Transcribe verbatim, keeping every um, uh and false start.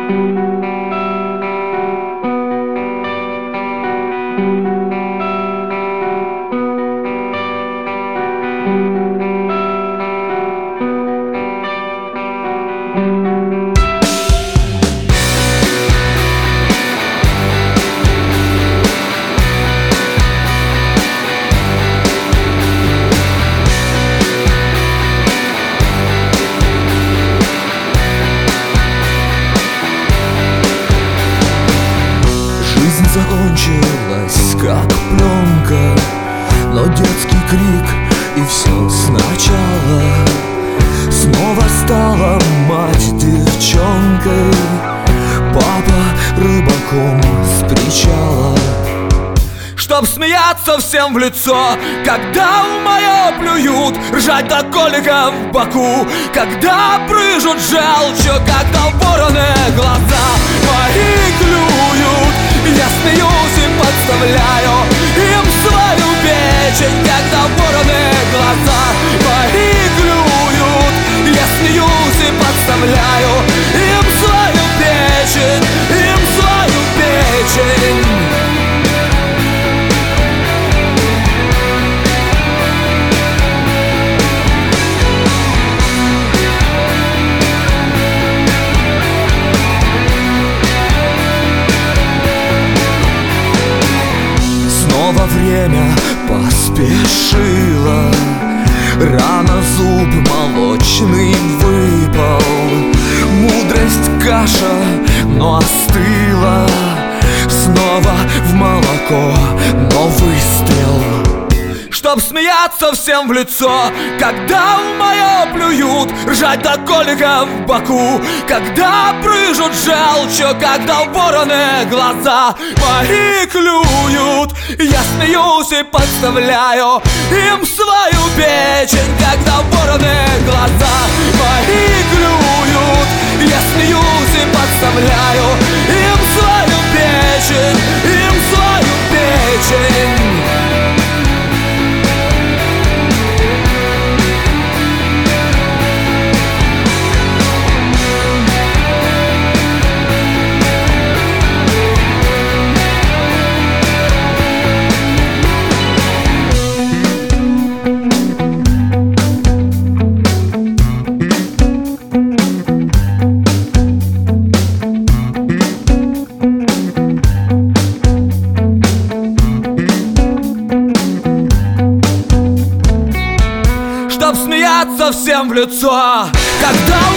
Жизнь закончилась, как пленка, но детский крик и все сначала. Снова стала мать девчонкой, папа рыбаком с причала. Чтоб смеяться всем в лицо, когда в мое плюют, ржать до колика в боку, когда брыжут желчью, когда вороны глаза мои клюют. Я смеюсь и подставляю им свою печень, когда вороны глаза мои клюют. Я смеюсь и подставляю им свою печень, им свою печень. Снова время поспешило, рано зуб молочный выпал. Мудрость каша, но остыла. Снова в молоко, но выстрел. Чтоб смеяться всем в лицо, когда в мое плюют, ржать до колика в боку, когда брыжут желчью, когда вороны глаза мои клюют. Я смеюсь и подставляю им свою печень, когда вороны глаза мои клюют. Я смеюсь и подставляю им свою печень, им свою печень. Чтоб смеяться всем в лицо, когда